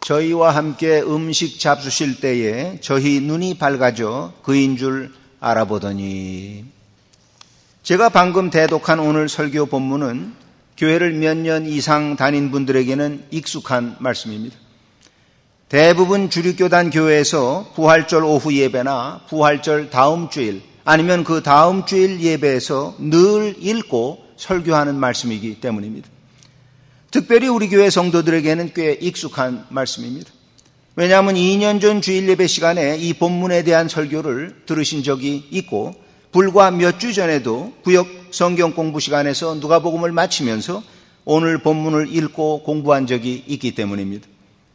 저희와 함께 음식 잡수실 때에 저희 눈이 밝아져 그인 줄 알아보더니. 제가 방금 대독한 오늘 설교 본문은 교회를 몇 년 이상 다닌 분들에게는 익숙한 말씀입니다. 대부분 주립교단 교회에서 부활절 오후 예배나 부활절 다음 주일 아니면 그 다음 주일 예배에서 늘 읽고 설교하는 말씀이기 때문입니다. 특별히 우리 교회 성도들에게는 꽤 익숙한 말씀입니다. 왜냐하면 2년 전 주일 예배 시간에 이 본문에 대한 설교를 들으신 적이 있고 불과 몇 주 전에도 구역 성경 공부 시간에서 누가복음을 마치면서 오늘 본문을 읽고 공부한 적이 있기 때문입니다.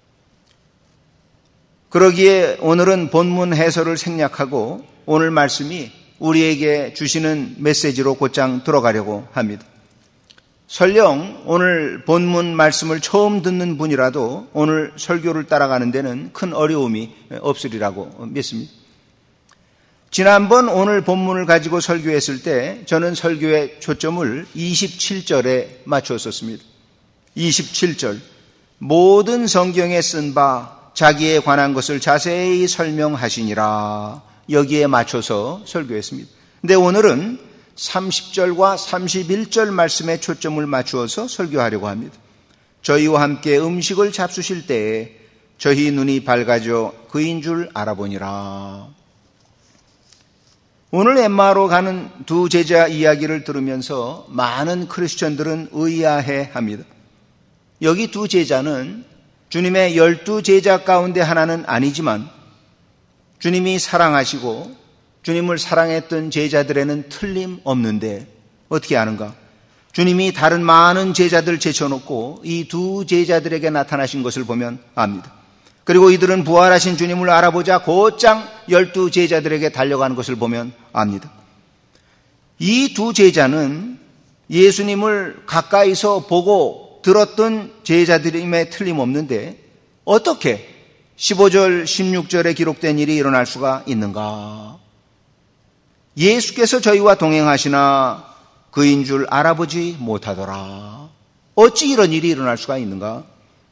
그러기에 오늘은 본문 해설을 생략하고 오늘 말씀이 우리에게 주시는 메시지로 곧장 들어가려고 합니다. 설령 오늘 본문 말씀을 처음 듣는 분이라도 오늘 설교를 따라가는 데는 큰 어려움이 없으리라고 믿습니다. 지난번 오늘 본문을 가지고 설교했을 때 저는 설교의 초점을 27절에 맞추었습니다. 27절. 모든 성경에 쓴 바 자기에 관한 것을 자세히 설명하시니라. 여기에 맞춰서 설교했습니다. 근데 오늘은 30절과 31절 말씀에 초점을 맞추어서 설교하려고 합니다. 저희와 함께 음식을 잡수실 때에 저희 눈이 밝아져 그인 줄 알아보니라. 오늘 엠마오로 가는 두 제자 이야기를 들으면서 많은 크리스천들은 의아해합니다. 여기 두 제자는 주님의 12제자 가운데 하나는 아니지만 주님이 사랑하시고 주님을 사랑했던 제자들에는 틀림없는데 어떻게 아는가? 주님이 다른 많은 제자들 제쳐놓고 이 두 제자들에게 나타나신 것을 보면 압니다. 그리고 이들은 부활하신 주님을 알아보자 곧장 12제자들에게 달려가는 것을 보면 압니다. 이 두 제자는 예수님을 가까이서 보고 들었던 제자들임에 틀림없는데 어떻게 15절, 16절에 기록된 일이 일어날 수가 있는가? 예수께서 저희와 동행하시나 그인 줄 알아보지 못하더라. 어찌 이런 일이 일어날 수가 있는가?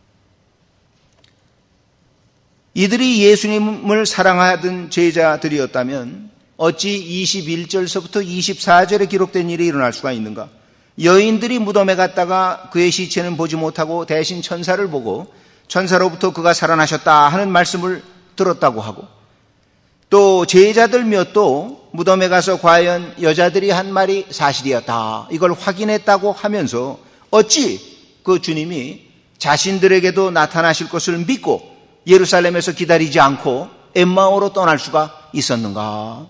이들이 예수님을 사랑하던 제자들이었다면 어찌 21절서부터 24절에 기록된 일이 일어날 수가 있는가? 여인들이 무덤에 갔다가 그의 시체는 보지 못하고 대신 천사를 보고 천사로부터 그가 살아나셨다 하는 말씀을 들었다고 하고 또 제자들 몇도 무덤에 가서 과연 여자들이 한 말이 사실이었다 이걸 확인했다고 하면서 어찌 그 주님이 자신들에게도 나타나실 것을 믿고 예루살렘에서 기다리지 않고 엠마오로 떠날 수가 있었는가?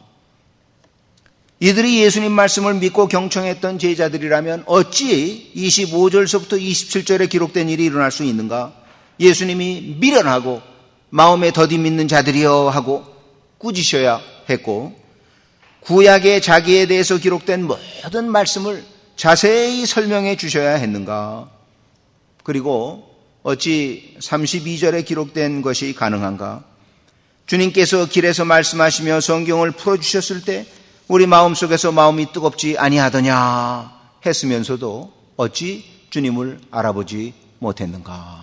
이들이 예수님 말씀을 믿고 경청했던 제자들이라면 어찌 25절서부터 27절에 기록된 일이 일어날 수 있는가? 예수님이 미련하고 마음에 더디 믿는 자들이여 하고 꾸짖어야 했고 구약의 자기에 대해서 기록된 모든 말씀을 자세히 설명해 주셔야 했는가? 그리고 어찌 32절에 기록된 것이 가능한가? 주님께서 길에서 말씀하시며 성경을 풀어주셨을 때 우리 마음속에서 마음이 뜨겁지 아니하더냐 했으면서도 어찌 주님을 알아보지 못했는가?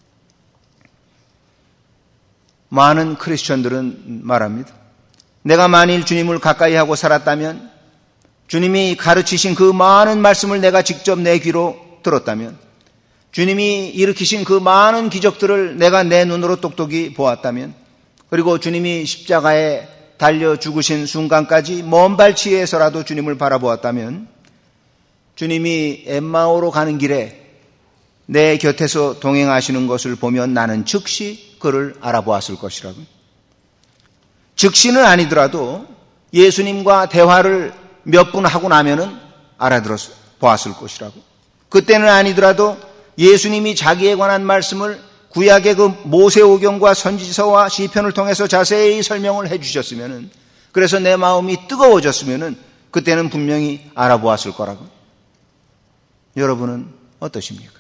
많은 크리스천들은 말합니다. 내가 만일 주님을 가까이 하고 살았다면 주님이 가르치신 그 많은 말씀을 내가 직접 내 귀로 들었다면 주님이 일으키신 그 많은 기적들을 내가 내 눈으로 똑똑히 보았다면 그리고 주님이 십자가에 달려 죽으신 순간까지 먼 발치에서라도 주님을 바라보았다면 주님이 엠마오로 가는 길에 내 곁에서 동행하시는 것을 보면 나는 즉시 그를 알아보았을 것이라고. 즉시는 아니더라도 예수님과 대화를 몇 분 하고 나면은 알아보았을 것이라고. 그때는 아니더라도 예수님이 자기에 관한 말씀을 구약의 그 모세오경과 선지서와 시편을 통해서 자세히 설명을 해 주셨으면은 그래서 내 마음이 뜨거워졌으면은 그때는 분명히 알아보았을 거라고. 여러분은 어떠십니까?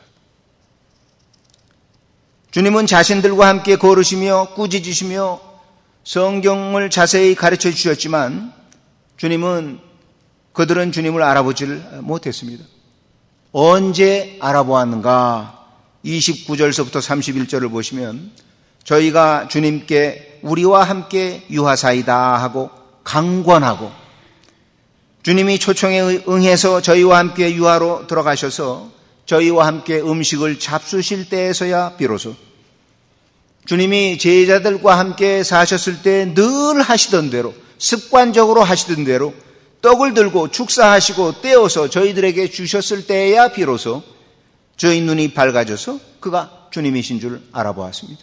주님은 자신들과 함께 걸으시며 꾸짖으시며 성경을 자세히 가르쳐 주셨지만 주님은 그들은 주님을 알아보지를 못했습니다. 언제 알아보았는가? 29절서부터 31절을 보시면 저희가 주님께 우리와 함께 유하사이다 하고 강권하고 주님이 초청에 응해서 저희와 함께 유하로 들어가셔서 저희와 함께 음식을 잡수실 때에서야 비로소 주님이 제자들과 함께 사셨을 때 늘 하시던 대로 습관적으로 하시던 대로 떡을 들고 축사하시고 떼어서 저희들에게 주셨을 때야 비로소 저희 눈이 밝아져서 그가 주님이신 줄 알아보았습니다.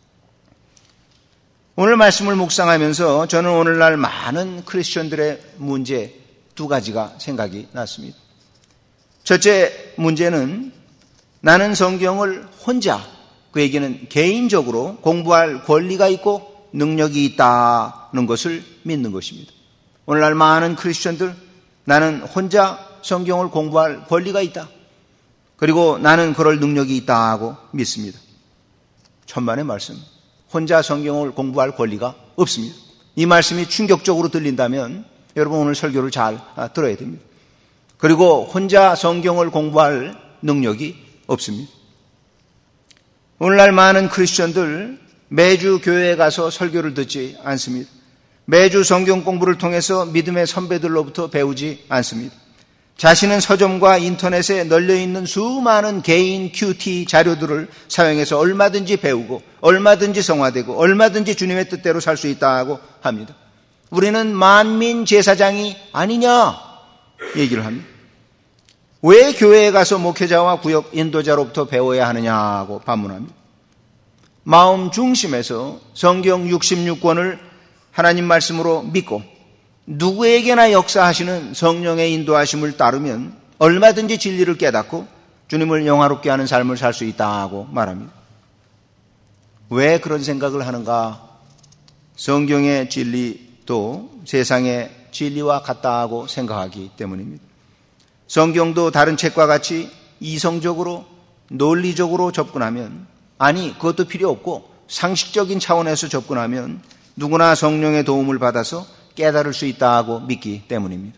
오늘 말씀을 묵상하면서 저는 오늘날 많은 크리스천들의 문제 두 가지가 생각이 났습니다. 첫째 문제는 나는 성경을 혼자, 그 얘기는 개인적으로 공부할 권리가 있고 능력이 있다는 것을 믿는 것입니다. 오늘날 많은 크리스천들, 나는 혼자 성경을 공부할 권리가 있다. 그리고 나는 그럴 능력이 있다 하고 믿습니다. 천만의 말씀. 혼자 성경을 공부할 권리가 없습니다. 이 말씀이 충격적으로 들린다면 여러분 오늘 설교를 잘 들어야 됩니다. 그리고 혼자 성경을 공부할 능력이 없습니다. 오늘날 많은 크리스천들 매주 교회에 가서 설교를 듣지 않습니다. 매주 성경 공부를 통해서 믿음의 선배들로부터 배우지 않습니다. 자신은 서점과 인터넷에 널려있는 수많은 개인 QT 자료들을 사용해서 얼마든지 배우고 얼마든지 성화되고 얼마든지 주님의 뜻대로 살 수 있다고 합니다. 우리는 만민 제사장이 아니냐 얘기를 합니다. 왜 교회에 가서 목회자와 구역 인도자로부터 배워야 하느냐고 반문합니다. 마음 중심에서 성경 66권을 하나님 말씀으로 믿고 누구에게나 역사하시는 성령의 인도하심을 따르면 얼마든지 진리를 깨닫고 주님을 영화롭게 하는 삶을 살 수 있다고 말합니다. 왜 그런 생각을 하는가? 성경의 진리도 세상의 진리와 같다고 생각하기 때문입니다. 성경도 다른 책과 같이 이성적으로 논리적으로 접근하면, 아니 그것도 필요 없고 상식적인 차원에서 접근하면 누구나 성령의 도움을 받아서 깨달을 수 있다고 믿기 때문입니다.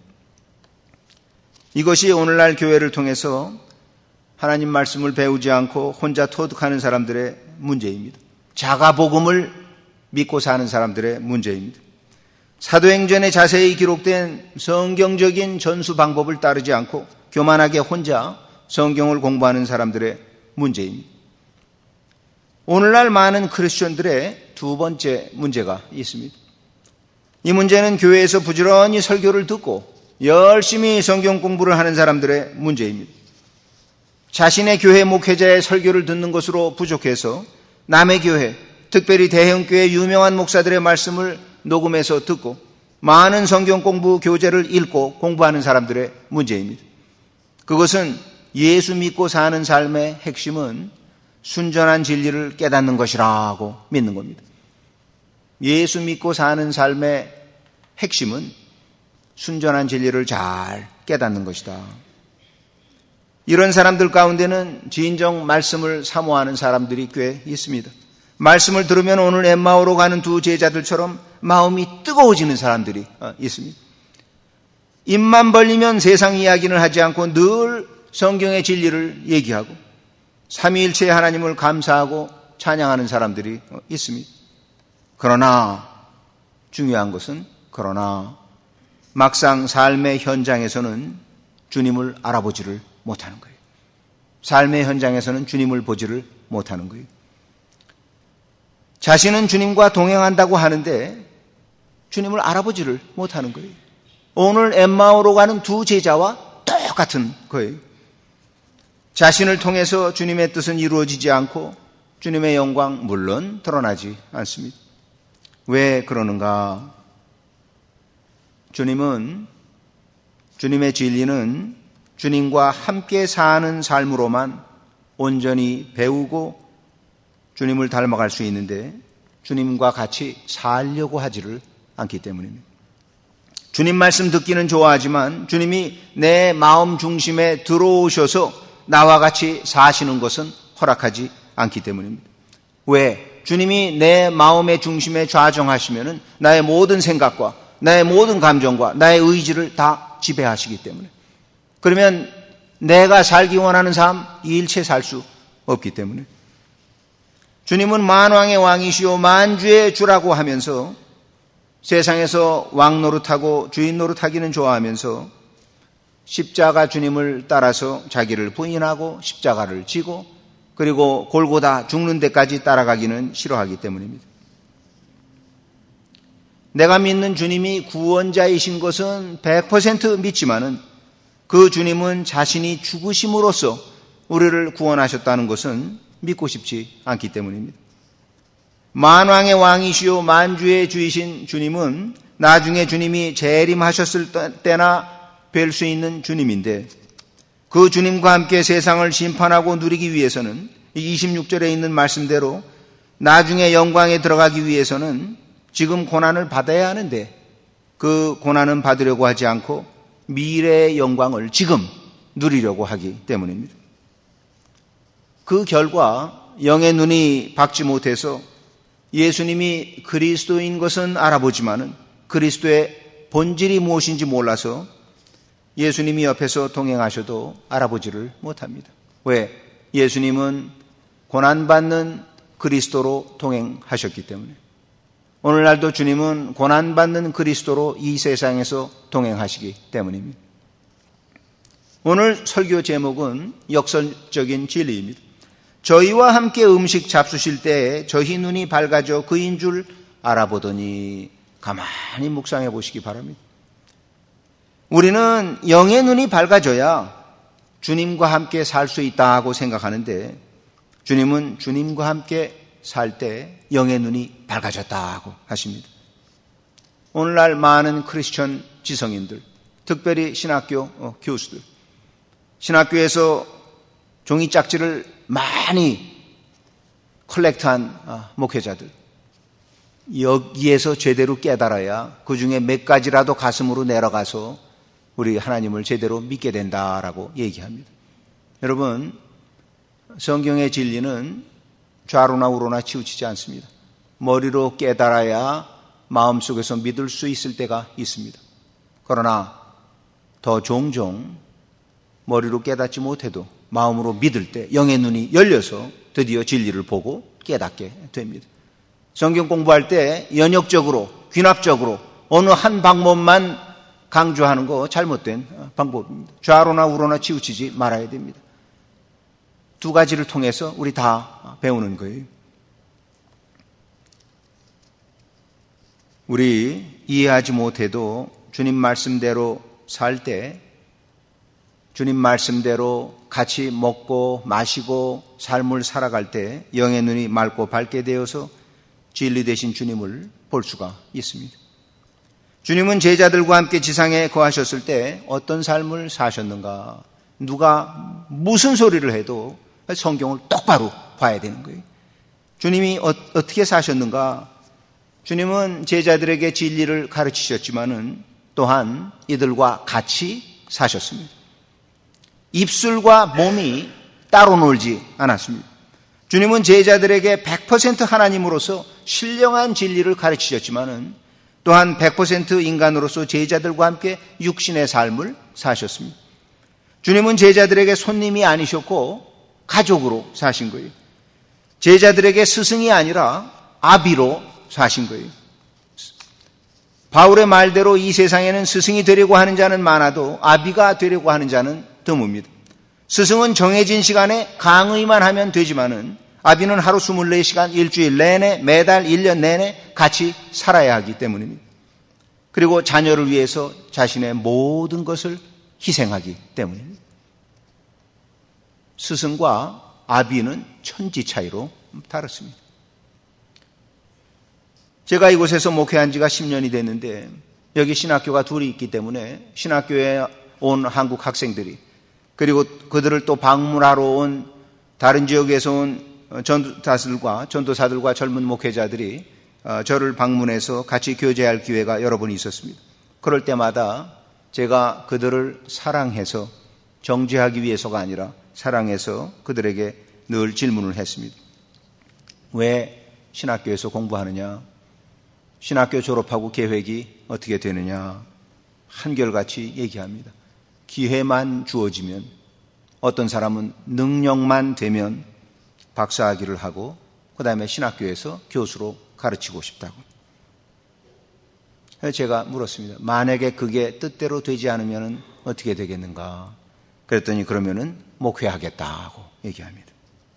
이것이 오늘날 교회를 통해서 하나님 말씀을 배우지 않고 혼자 토득하는 사람들의 문제입니다. 자가복음을 믿고 사는 사람들의 문제입니다. 사도행전에 자세히 기록된 성경적인 전수 방법을 따르지 않고 교만하게 혼자 성경을 공부하는 사람들의 문제입니다. 오늘날 많은 크리스천들의 두 번째 문제가 있습니다. 이 문제는 교회에서 부지런히 설교를 듣고 열심히 성경 공부를 하는 사람들의 문제입니다. 자신의 교회 목회자의 설교를 듣는 것으로 부족해서 남의 교회, 특별히 대형교회 유명한 목사들의 말씀을 녹음해서 듣고 많은 성경 공부 교재를 읽고 공부하는 사람들의 문제입니다. 그것은 예수 믿고 사는 삶의 핵심은 순전한 진리를 깨닫는 것이라고 믿는 겁니다. 예수 믿고 사는 삶의 핵심은 순전한 진리를 잘 깨닫는 것이다. 이런 사람들 가운데는 진정 말씀을 사모하는 사람들이 꽤 있습니다. 말씀을 들으면 오늘 엠마오로 가는 두 제자들처럼 마음이 뜨거워지는 사람들이 있습니다. 입만 벌리면 세상 이야기는 하지 않고 늘 성경의 진리를 얘기하고 삼위일체의 하나님을 감사하고 찬양하는 사람들이 있습니다. 그러나 중요한 것은 막상 삶의 현장에서는 주님을 알아보지를 못하는 거예요. 삶의 현장에서는 주님을 보지를 못하는 거예요. 자신은 주님과 동행한다고 하는데 주님을 알아보지를 못하는 거예요. 오늘 엠마오로 가는 두 제자와 똑같은 거예요. 자신을 통해서 주님의 뜻은 이루어지지 않고 주님의 영광 물론 드러나지 않습니다. 왜 그러는가? 주님의 진리는 주님과 함께 사는 삶으로만 온전히 배우고 주님을 닮아갈 수 있는데 주님과 같이 살려고 하지를 않기 때문입니다. 주님 말씀 듣기는 좋아하지만 주님이 내 마음 중심에 들어오셔서 나와 같이 사시는 것은 허락하지 않기 때문입니다. 왜? 주님이 내 마음의 중심에 좌정하시면은 나의 모든 생각과 나의 모든 감정과 나의 의지를 다 지배하시기 때문에. 그러면 내가 살기 원하는 삶, 이 일체 살 수 없기 때문에. 주님은 만왕의 왕이시오 만주의 주라고 하면서 세상에서 왕 노릇하고 주인 노릇하기는 좋아하면서 십자가 주님을 따라서 자기를 부인하고 십자가를 지고 그리고 골고다 죽는 데까지 따라가기는 싫어하기 때문입니다. 내가 믿는 주님이 구원자이신 것은 100% 믿지만은 그 주님은 자신이 죽으심으로써 우리를 구원하셨다는 것은 믿고 싶지 않기 때문입니다. 만왕의 왕이시오 만주의 주이신 주님은 나중에 주님이 재림하셨을 때나 뵐 수 있는 주님인데 그 주님과 함께 세상을 심판하고 누리기 위해서는 26절에 있는 말씀대로 나중에 영광에 들어가기 위해서는 지금 고난을 받아야 하는데 그 고난은 받으려고 하지 않고 미래의 영광을 지금 누리려고 하기 때문입니다. 그 결과 영의 눈이 밝지 못해서 예수님이 그리스도인 것은 알아보지만은 그리스도의 본질이 무엇인지 몰라서 예수님이 옆에서 동행하셔도 알아보지를 못합니다. 왜? 예수님은 고난받는 그리스도로 동행하셨기 때문에. 오늘날도 주님은 고난받는 그리스도로 이 세상에서 동행하시기 때문입니다. 오늘 설교 제목은 역설적인 진리입니다. 저희와 함께 음식 잡수실 때에 저희 눈이 밝아져 그인 줄 알아보더니 가만히 묵상해 보시기 바랍니다. 우리는 영의 눈이 밝아져야 주님과 함께 살 수 있다고 생각하는데 주님은 주님과 함께 살 때 영의 눈이 밝아졌다고 하십니다. 오늘날 많은 크리스천 지성인들, 특별히 신학교 교수들, 신학교에서 종이 짝지를 많이 컬렉트한 목회자들, 여기에서 제대로 깨달아야 그 중에 몇 가지라도 가슴으로 내려가서 우리 하나님을 제대로 믿게 된다라고 얘기합니다. 여러분, 성경의 진리는 좌로나 우로나 치우치지 않습니다. 머리로 깨달아야 마음속에서 믿을 수 있을 때가 있습니다. 그러나 더 종종 머리로 깨닫지 못해도 마음으로 믿을 때 영의 눈이 열려서 드디어 진리를 보고 깨닫게 됩니다. 성경 공부할 때 연역적으로, 귀납적으로 어느 한 방법만 강조하는 거 잘못된 방법입니다. 좌로나 우로나 치우치지 말아야 됩니다. 두 가지를 통해서 우리 다 배우는 거예요. 우리 이해하지 못해도 주님 말씀대로 살 때, 주님 말씀대로 같이 먹고 마시고 삶을 살아갈 때 영의 눈이 맑고 밝게 되어서 진리 되신 주님을 볼 수가 있습니다. 주님은 제자들과 함께 지상에 거하셨을 때 어떤 삶을 사셨는가? 누가 무슨 소리를 해도 성경을 똑바로 봐야 되는 거예요. 주님이 어떻게 사셨는가? 주님은 제자들에게 진리를 가르치셨지만은 또한 이들과 같이 사셨습니다. 입술과 몸이 따로 놀지 않았습니다. 주님은 제자들에게 100% 하나님으로서 신령한 진리를 가르치셨지만은 또한 100% 인간으로서 제자들과 함께 육신의 삶을 사셨습니다. 주님은 제자들에게 손님이 아니셨고 가족으로 사신 거예요. 제자들에게 스승이 아니라 아비로 사신 거예요. 바울의 말대로 이 세상에는 스승이 되려고 하는 자는 많아도 아비가 되려고 하는 자는 드뭅니다. 스승은 정해진 시간에 강의만 하면 되지만은 아비는 하루 24시간 일주일 내내 매달 1년 내내 같이 살아야 하기 때문입니다. 그리고 자녀를 위해서 자신의 모든 것을 희생하기 때문입니다. 스승과 아비는 천지 차이로 다릅니다. 제가 이곳에서 목회한 지가 10년이 됐는데 여기 신학교가 둘이 있기 때문에 신학교에 온 한국 학생들이 그리고 그들을 또 방문하러 온 다른 지역에서 온 전도사들과 젊은 목회자들이 저를 방문해서 같이 교제할 기회가 여러 번 있었습니다. 그럴 때마다 제가 그들을 사랑해서 정죄하기 위해서가 아니라 사랑해서 그들에게 늘 질문을 했습니다. 왜 신학교에서 공부하느냐? 신학교 졸업하고 계획이 어떻게 되느냐? 한결같이 얘기합니다. 기회만 주어지면 어떤 사람은 능력만 되면 박사학위를 하고 그 다음에 신학교에서 교수로 가르치고 싶다고. 제가 물었습니다. 만약에 그게 뜻대로 되지 않으면 어떻게 되겠는가? 그랬더니 그러면은 목회하겠다고 얘기합니다.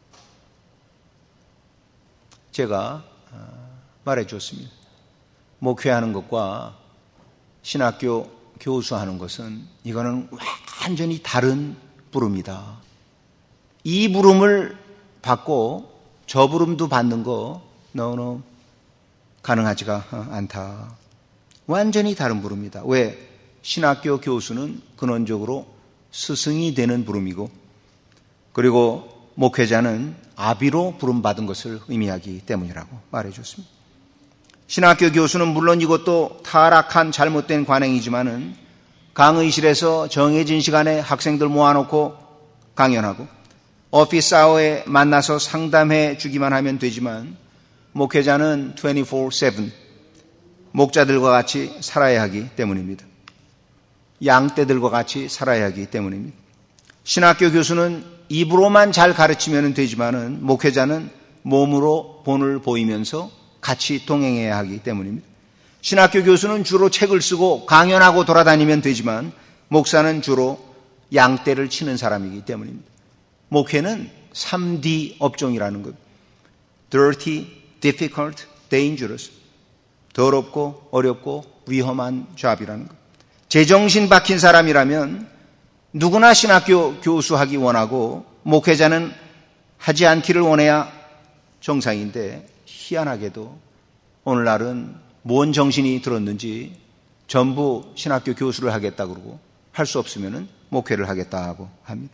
제가 말해 줬습니다. 목회하는 것과 신학교 교수하는 것은 이거는 완전히 다른 부름이다. 이 부름을 받고 저 부름도 받는 거 너무 가능하지가 않다. 완전히 다른 부름이다. 왜? 신학교 교수는 근원적으로 스승이 되는 부름이고 그리고 목회자는 아비로 부름받은 것을 의미하기 때문이라고 말해줬습니다. 신학교 교수는 물론 이것도 타락한 잘못된 관행이지만은 강의실에서 정해진 시간에 학생들 모아놓고 강연하고 오피스 아워에 만나서 상담해 주기만 하면 되지만 목회자는 24/7 목자들과 같이 살아야 하기 때문입니다. 양떼들과 같이 살아야 하기 때문입니다. 신학교 교수는 입으로만 잘 가르치면 되지만은 목회자는 몸으로 본을 보이면서 같이 동행해야 하기 때문입니다. 신학교 교수는 주로 책을 쓰고 강연하고 돌아다니면 되지만 목사는 주로 양떼를 치는 사람이기 때문입니다. 목회는 3D 업종이라는 것. Dirty, difficult, dangerous. 더럽고 어렵고 위험한 잡이라는 것. 제정신 박힌 사람이라면 누구나 신학교 교수하기 원하고 목회자는 하지 않기를 원해야 정상인데 희한하게도 오늘날은 뭔 정신이 들었는지 전부 신학교 교수를 하겠다 그러고 할 수 없으면 목회를 하겠다고 합니다.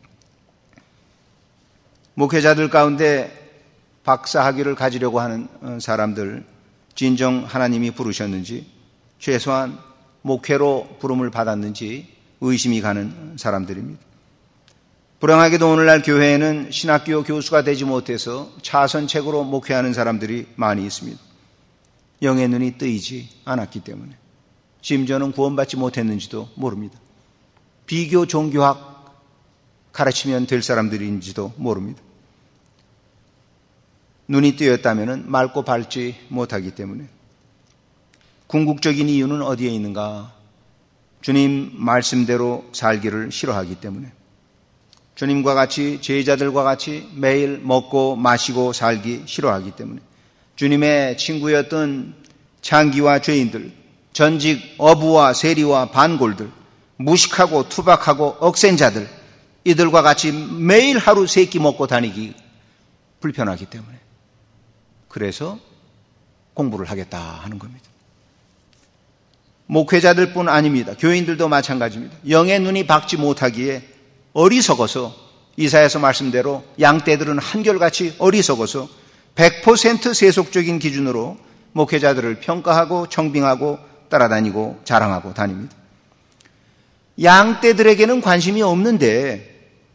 목회자들 가운데 박사학위를 가지려고 하는 사람들 진정 하나님이 부르셨는지 최소한 목회로 부름을 받았는지 의심이 가는 사람들입니다. 불행하게도 오늘날 교회에는 신학교 교수가 되지 못해서 차선책으로 목회하는 사람들이 많이 있습니다. 영의 눈이 뜨이지 않았기 때문에 심지어는 구원받지 못했는지도 모릅니다. 비교 종교학 가르치면 될 사람들인지도 모릅니다. 눈이 뜨였다면 맑고 밝지 못하기 때문에 궁극적인 이유는 어디에 있는가? 주님 말씀대로 살기를 싫어하기 때문에 주님과 같이 제자들과 같이 매일 먹고 마시고 살기 싫어하기 때문에 주님의 친구였던 창기와 죄인들, 전직 어부와 세리와 반골들, 무식하고 투박하고 억센 자들 이들과 같이 매일 하루 세 끼 먹고 다니기 불편하기 때문에 그래서 공부를 하겠다 하는 겁니다. 목회자들뿐 아닙니다. 교인들도 마찬가지입니다. 영의 눈이 밝지 못하기에 어리석어서 이사야서 말씀대로 양떼들은 한결같이 어리석어서 100% 세속적인 기준으로 목회자들을 평가하고 청빙하고 따라다니고 자랑하고 다닙니다. 양떼들에게는 관심이 없는데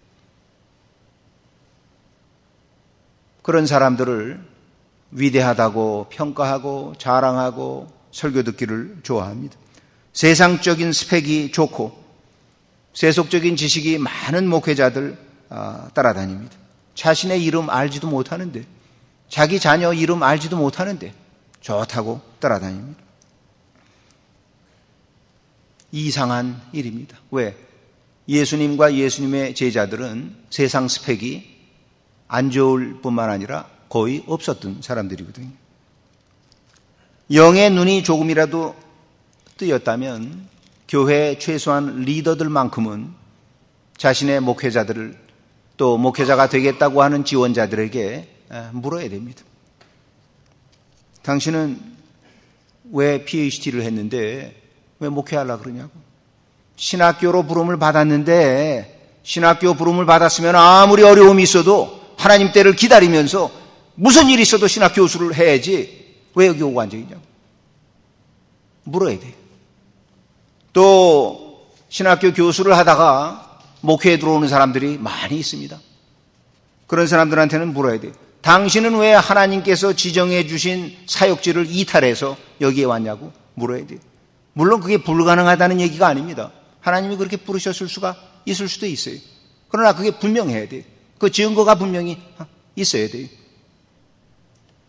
그런 사람들을 위대하다고 평가하고 자랑하고 설교 듣기를 좋아합니다. 세상적인 스펙이 좋고 세속적인 지식이 많은 목회자들 따라다닙니다. 자신의 이름 알지도 못하는데 자기 자녀 이름 알지도 못하는데 좋다고 따라다닙니다. 이상한 일입니다. 왜? 예수님과 예수님의 제자들은 세상 스펙이 안 좋을 뿐만 아니라 거의 없었던 사람들이거든요. 영의 눈이 조금이라도 뜨였다면 교회의 최소한 리더들만큼은 자신의 목회자들을 또 목회자가 되겠다고 하는 지원자들에게 물어야 됩니다. 당신은 왜 PhD를 했는데 왜 목회하려고 그러냐고. 신학교로 부름을 받았는데 신학교 부름을 받았으면 아무리 어려움이 있어도 하나님 때를 기다리면서 무슨 일이 있어도 신학 교수를 해야지 왜 여기 오고 앉아있냐고. 물어야 돼요. 또 신학교 교수를 하다가 목회에 들어오는 사람들이 많이 있습니다. 그런 사람들한테는 물어야 돼요. 당신은 왜 하나님께서 지정해 주신 사역지를 이탈해서 여기에 왔냐고 물어야 돼요. 물론 그게 불가능하다는 얘기가 아닙니다. 하나님이 그렇게 부르셨을 수가 있을 수도 있어요. 그러나 그게 분명해야 돼요. 그 증거가 분명히 있어야 돼요.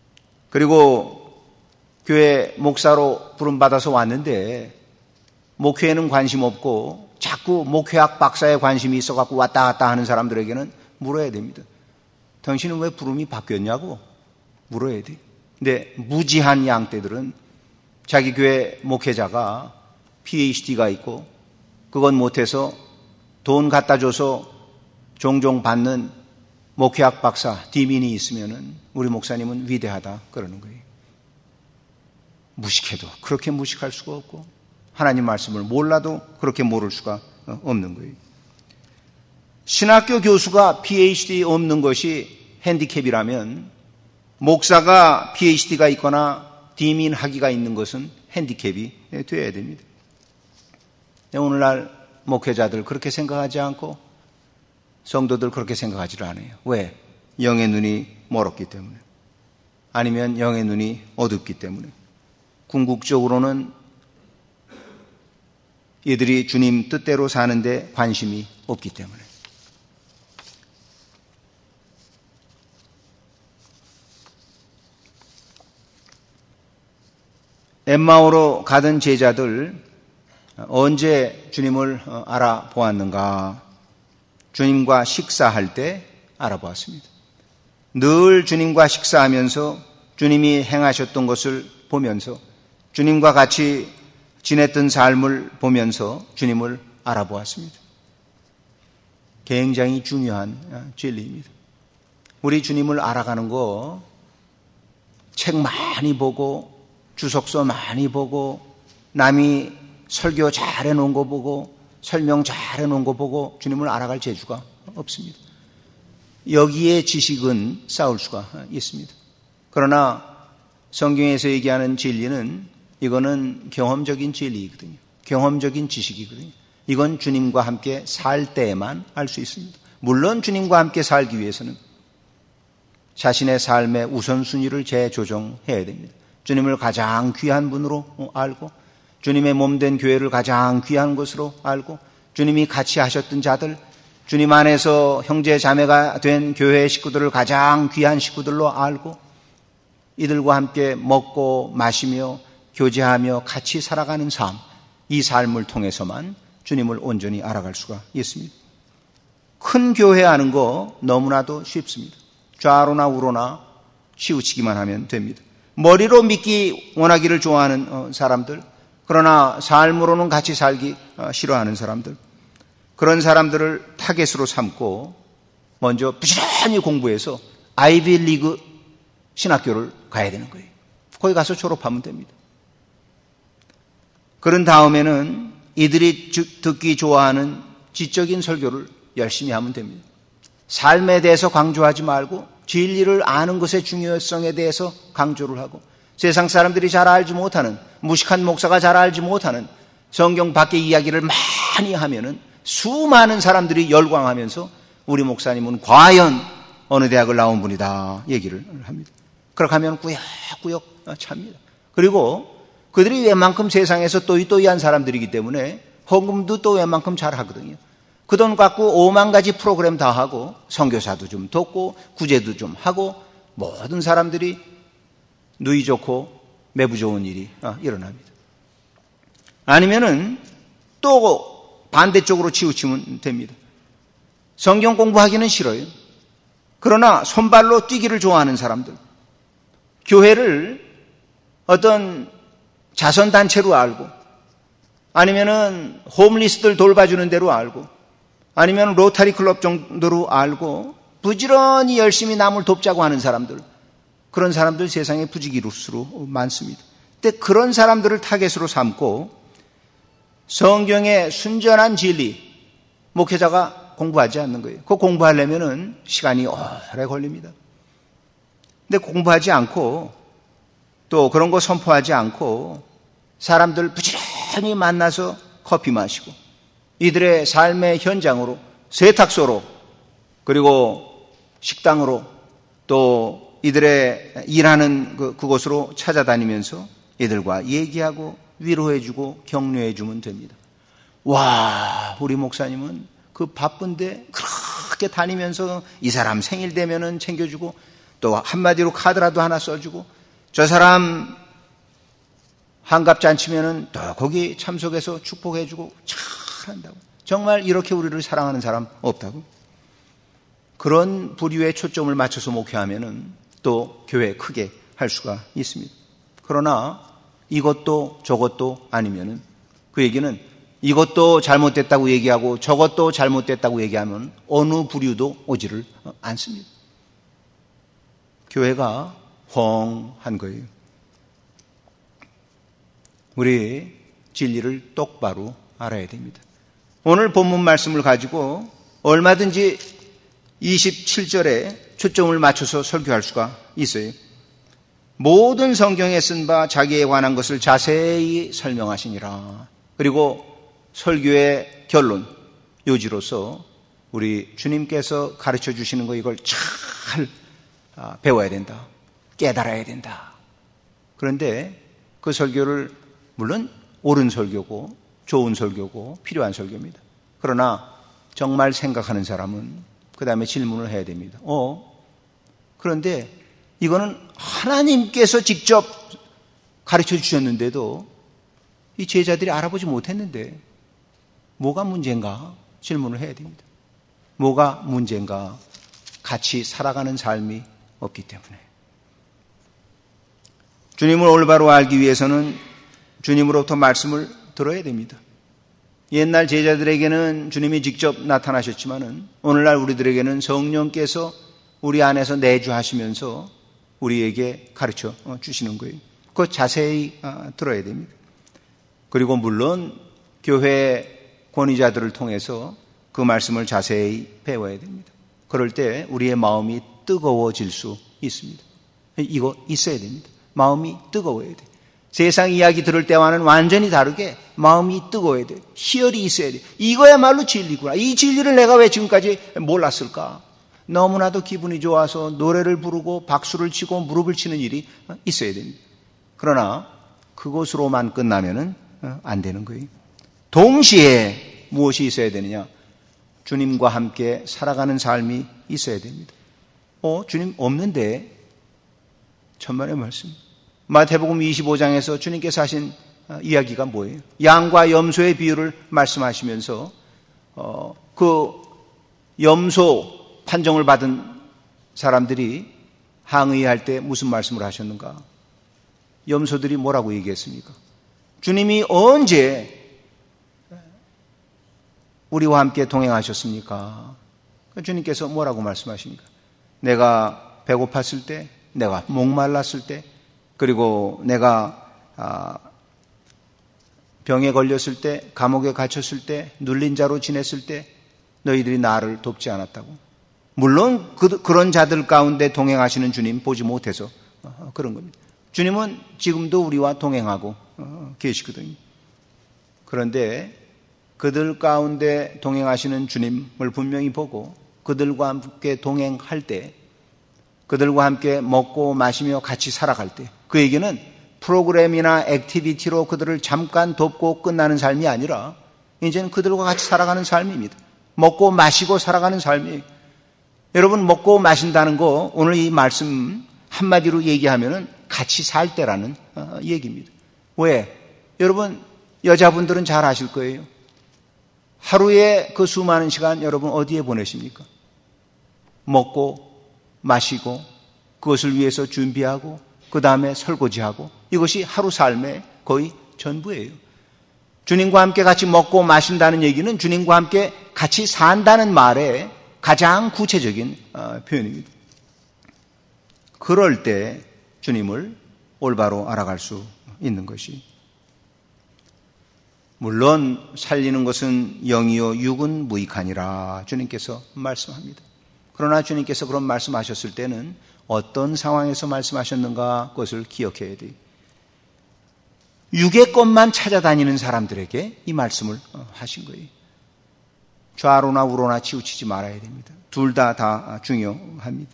그리고 교회 목사로 부름받아서 왔는데 목회에는 관심 없고 자꾸 목회학 박사에 관심이 있어갖고 왔다 갔다 하는 사람들에게는 물어야 됩니다. 당신은 왜 부름이 바뀌었냐고 물어야 돼. 근데 무지한 양떼들은 자기 교회 목회자가 PhD가 있고 그건 못해서 돈 갖다 줘서 종종 받는 목회학 박사 디민이 있으면은 우리 목사님은 위대하다 그러는 거예요. 무식해도 그렇게 무식할 수가 없고 하나님 말씀을 몰라도 그렇게 모를 수가 없는 거예요. 신학교 교수가 PhD 없는 것이 핸디캡이라면 목사가 PhD가 있거나 디민 학위가 있는 것은 핸디캡이 되어야 됩니다. 오늘날 목회자들 그렇게 생각하지 않고 성도들 그렇게 생각하지를 않아요. 왜? 영의 눈이 멀었기 때문에. 아니면 영의 눈이 어둡기 때문에. 궁극적으로는 이들이 주님 뜻대로 사는데 관심이 없기 때문에. 엠마오로 가던 제자들 언제 주님을 알아보았는가? 주님과 식사할 때 알아보았습니다. 늘 주님과 식사하면서 주님이 행하셨던 것을 보면서 주님과 같이 지냈던 삶을 보면서 주님을 알아보았습니다. 굉장히 중요한 진리입니다. 우리 주님을 알아가는 거 책 많이 보고 주석서 많이 보고 남이 설교 잘해 놓은 거 보고 설명 잘해 놓은 거 보고 주님을 알아갈 재주가 없습니다. 여기에 지식은 쌓을 수가 있습니다. 그러나 성경에서 얘기하는 진리는 이거는 경험적인 진리이거든요. 경험적인 지식이거든요. 이건 주님과 함께 살 때에만 알 수 있습니다. 물론 주님과 함께 살기 위해서는 자신의 삶의 우선순위를 재조정해야 됩니다. 주님을 가장 귀한 분으로 알고 주님의 몸된 교회를 가장 귀한 것으로 알고 주님이 같이 하셨던 자들, 주님 안에서 형제 자매가 된 교회 식구들을 가장 귀한 식구들로 알고 이들과 함께 먹고 마시며 교제하며 같이 살아가는 삶, 이 삶을 통해서만 주님을 온전히 알아갈 수가 있습니다. 큰 교회 하는 거 너무나도 쉽습니다. 좌로나 우로나 치우치기만 하면 됩니다. 머리로 믿기 원하기를 좋아하는 사람들, 그러나 삶으로는 같이 살기 싫어하는 사람들, 그런 사람들을 타겟으로 삼고 먼저 부지런히 공부해서 아이비리그 신학교를 가야 되는 거예요. 거기 가서 졸업하면 됩니다. 그런 다음에는 이들이 듣기 좋아하는 지적인 설교를 열심히 하면 됩니다. 삶에 대해서 강조하지 말고 진리를 아는 것의 중요성에 대해서 강조를 하고 세상 사람들이 잘 알지 못하는 무식한 목사가 잘 알지 못하는 성경 밖의 이야기를 많이 하면은 수많은 사람들이 열광하면서 우리 목사님은 과연 어느 대학을 나온 분이다 얘기를 합니다. 그렇게 하면 꾸역꾸역 찹니다. 그리고 그들이 웬만큼 세상에서 또이또이한 사람들이기 때문에 헌금도 또 웬만큼 잘 하거든요. 그 돈 갖고 5만 가지 프로그램 다 하고 선교사도 좀 돕고 구제도 좀 하고 모든 사람들이 누이 좋고 매부 좋은 일이 일어납니다. 아니면은 또 반대쪽으로 치우치면 됩니다. 성경 공부하기는 싫어요. 그러나 손발로 뛰기를 좋아하는 사람들, 교회를 어떤 자선단체로 알고 아니면은 홈리스들 돌봐주는 대로 알고 아니면 로타리 클럽 정도로 알고 부지런히 열심히 남을 돕자고 하는 사람들, 그런 사람들 세상에 부지기수로 많습니다. 근데 그런 사람들을 타겟으로 삼고 성경의 순전한 진리, 목회자가 공부하지 않는 거예요. 그거 공부하려면은 시간이 오래 걸립니다. 근데 공부하지 않고 또 그런 거 선포하지 않고 사람들 부지런히 만나서 커피 마시고 이들의 삶의 현장으로 세탁소로 그리고 식당으로 또 이들의 일하는 그곳으로 찾아다니면서 이들과 얘기하고 위로해주고 격려해주면 됩니다. 와, 우리 목사님은 그 바쁜데 그렇게 다니면서 이 사람 생일 되면은 챙겨주고 또 한마디로 카드라도 하나 써주고 저 사람 환갑잔치면은 또 거기 참석해서 축복해주고 잘한다고. 정말 이렇게 우리를 사랑하는 사람 없다고. 그런 부류에 초점을 맞춰서 목회하면은 또 교회 크게 할 수가 있습니다. 그러나 이것도 저것도 아니면은 그 얘기는 이것도 잘못됐다고 얘기하고 저것도 잘못됐다고 얘기하면 어느 부류도 오지를 않습니다. 교회가 헝한 거예요. 우리 진리를 똑바로 알아야 됩니다. 오늘 본문 말씀을 가지고 얼마든지 27절에 초점을 맞춰서 설교할 수가 있어요. 모든 성경에 쓴 바 자기에 관한 것을 자세히 설명하시니라. 그리고 설교의 결론, 요지로서 우리 주님께서 가르쳐 주시는 거 이걸 잘 배워야 된다. 깨달아야 된다. 그런데 그 설교를 물론 옳은 설교고 좋은 설교고 필요한 설교입니다. 그러나 정말 생각하는 사람은 그 다음에 질문을 해야 됩니다. 그런데 이거는 하나님께서 직접 가르쳐 주셨는데도 이 제자들이 알아보지 못했는데 뭐가 문제인가? 질문을 해야 됩니다. 뭐가 문제인가? 같이 살아가는 삶이 없기 때문에. 주님을 올바로 알기 위해서는 주님으로부터 말씀을 들어야 됩니다. 옛날 제자들에게는 주님이 직접 나타나셨지만은 오늘날 우리들에게는 성령께서 우리 안에서 내주하시면서 우리에게 가르쳐 주시는 거예요. 그거 자세히 들어야 됩니다. 그리고 물론 교회 권위자들을 통해서 그 말씀을 자세히 배워야 됩니다. 그럴 때 우리의 마음이 뜨거워질 수 있습니다. 이거 있어야 됩니다. 마음이 뜨거워야 돼요. 세상 이야기 들을 때와는 완전히 다르게 마음이 뜨거워야 돼요. 희열이 있어야 돼요. 이거야말로 진리구나. 이 진리를 내가 왜 지금까지 몰랐을까? 너무나도 기분이 좋아서 노래를 부르고 박수를 치고 무릎을 치는 일이 있어야 됩니다. 그러나 그것으로만 끝나면은 안 되는 거예요. 동시에 무엇이 있어야 되느냐? 주님과 함께 살아가는 삶이 있어야 됩니다. 주님 없는데 천만의 말씀. 마태복음 25장에서 주님께서 하신 이야기가 뭐예요? 양과 염소의 비유를 말씀하시면서 그 염소 판정을 받은 사람들이 항의할 때 무슨 말씀을 하셨는가? 염소들이 뭐라고 얘기했습니까? 주님이 언제 우리와 함께 동행하셨습니까? 주님께서 뭐라고 말씀하십니까? 내가 배고팠을 때, 내가 목말랐을 때, 그리고 내가 병에 걸렸을 때, 감옥에 갇혔을 때, 눌린 자로 지냈을 때 너희들이 나를 돕지 않았다고. 물론 그런 자들 가운데 동행하시는 주님 보지 못해서 그런 겁니다. 주님은 지금도 우리와 동행하고 계시거든요. 그런데 그들 가운데 동행하시는 주님을 분명히 보고 그들과 함께 동행할 때, 그들과 함께 먹고 마시며 같이 살아갈 때, 그에게는 프로그램이나 액티비티로 그들을 잠깐 돕고 끝나는 삶이 아니라 이제는 그들과 같이 살아가는 삶입니다. 먹고 마시고 살아가는 삶이. 여러분, 먹고 마신다는 거 오늘 이 말씀 한마디로 얘기하면은 같이 살 때라는 얘기입니다. 왜? 여러분, 여자분들은 잘 아실 거예요. 하루에 그 수많은 시간 여러분 어디에 보내십니까? 먹고 마시고 그것을 위해서 준비하고 그 다음에 설거지하고, 이것이 하루 삶의 거의 전부예요. 주님과 함께 같이 먹고 마신다는 얘기는 주님과 함께 같이 산다는 말의 가장 구체적인 표현입니다. 그럴 때 주님을 올바로 알아갈 수 있는 것이, 물론 살리는 것은 영이요 육은 무익하니라 주님께서 말씀합니다. 그러나 주님께서 그런 말씀하셨을 때는 어떤 상황에서 말씀하셨는가, 그것을 기억해야 돼요. 육의 것만 찾아다니는 사람들에게 이 말씀을 하신 거예요. 좌로나 우로나 치우치지 말아야 됩니다. 둘 다 중요합니다.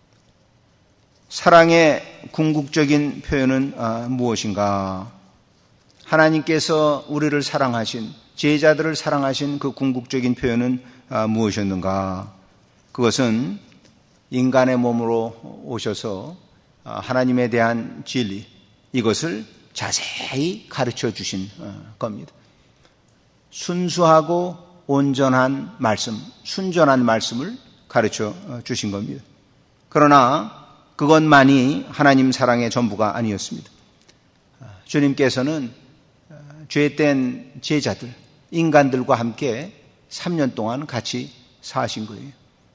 사랑의 궁극적인 표현은 무엇인가? 하나님께서 우리를 사랑하신, 제자들을 사랑하신 그 궁극적인 표현은 무엇이었는가? 그것은 인간의 몸으로 오셔서 하나님에 대한 진리, 이것을 자세히 가르쳐 주신 겁니다. 순수하고 온전한 말씀, 순전한 말씀을 가르쳐 주신 겁니다. 그러나 그것만이 하나님 사랑의 전부가 아니었습니다. 주님께서는 죄된 제자들, 인간들과 함께 3년 동안 같이 사신 거예요.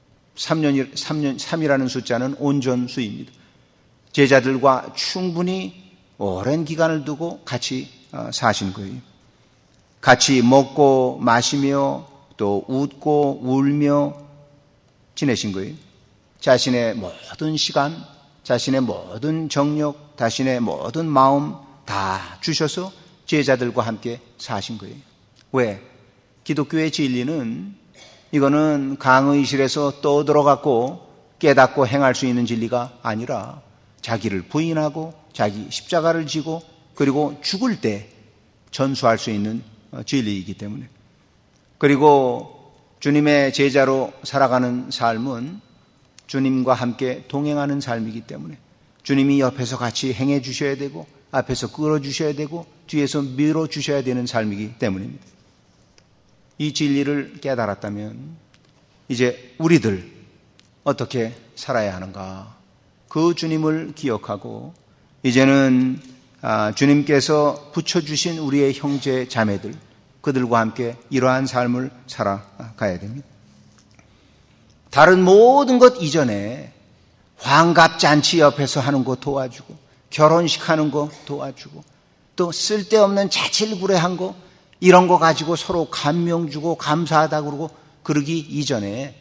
3이라는 숫자는 온전수입니다. 제자들과 충분히 오랜 기간을 두고 같이 사신 거예요. 같이 먹고 마시며 또 웃고 울며 지내신 거예요. 자신의 모든 시간, 자신의 모든 정력, 자신의 모든 마음 다 주셔서 제자들과 함께 사신 거예요. 왜? 기독교의 진리는 이거는 강의실에서 떠들어갖고 깨닫고 행할 수 있는 진리가 아니라 자기를 부인하고 자기 십자가를 지고 그리고 죽을 때 전수할 수 있는 진리이기 때문에, 그리고 주님의 제자로 살아가는 삶은 주님과 함께 동행하는 삶이기 때문에 주님이 옆에서 같이 행해 주셔야 되고 앞에서 끌어 주셔야 되고 뒤에서 밀어 주셔야 되는 삶이기 때문입니다. 이 진리를 깨달았다면 이제 우리들 어떻게 살아야 하는가, 그 주님을 기억하고 이제는 주님께서 붙여주신 우리의 형제 자매들, 그들과 함께 이러한 삶을 살아가야 됩니다. 다른 모든 것 이전에 환갑잔치 옆에서 하는 거 도와주고 결혼식 하는 거 도와주고 또 쓸데없는 자질구레한 거 이런 거 가지고 서로 감명 주고 감사하다 그러고 그러기 이전에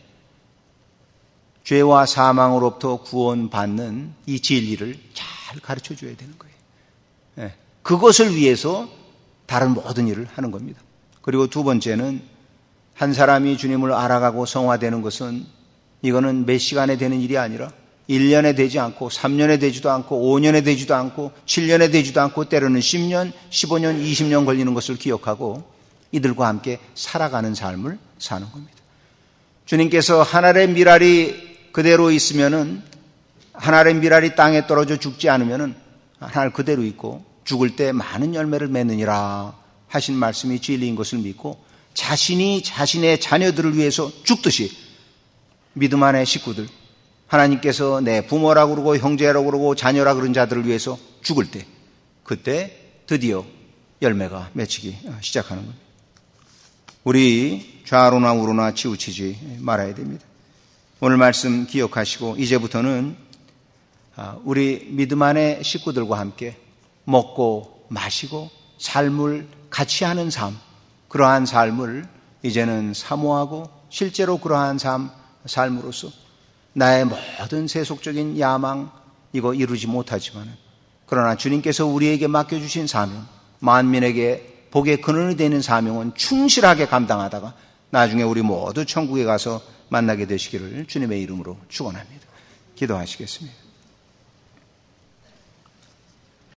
죄와 사망으로부터 구원받는 이 진리를 잘 가르쳐 줘야 되는 거예요. 그것을 위해서 다른 모든 일을 하는 겁니다. 그리고 두 번째는 한 사람이 주님을 알아가고 성화되는 것은 이거는 몇 시간에 되는 일이 아니라 1년에 되지 않고 3년에 되지도 않고 5년에 되지도 않고 7년에 되지도 않고 때로는 10년, 15년, 20년 걸리는 것을 기억하고 이들과 함께 살아가는 삶을 사는 겁니다. 주님께서 한 알의 밀알이 그대로 있으면은 한 알의 밀알이 땅에 떨어져 죽지 않으면은 한 알 그대로 있고 죽을 때 많은 열매를 맺느니라 하신 말씀이 진리인 것을 믿고 자신이 자신의 자녀들을 위해서 죽듯이 믿음 안의 식구들, 하나님께서 내 부모라고 그러고 형제라고 그러고 자녀라 그런 자들을 위해서 죽을 때 그때 드디어 열매가 맺히기 시작하는 겁니다. 우리 좌로나 우로나 치우치지 말아야 됩니다. 오늘 말씀 기억하시고 이제부터는 우리 믿음 안의 식구들과 함께 먹고 마시고 삶을 같이 하는 삶, 그러한 삶을 이제는 사모하고 실제로 그러한 삶으로서 나의 모든 세속적인 야망 이거 이루지 못하지만 그러나 주님께서 우리에게 맡겨주신 사명, 만민에게 복의 근원이 되는 사명은 충실하게 감당하다가 나중에 우리 모두 천국에 가서 만나게 되시기를 주님의 이름으로 축원합니다. 기도하시겠습니다.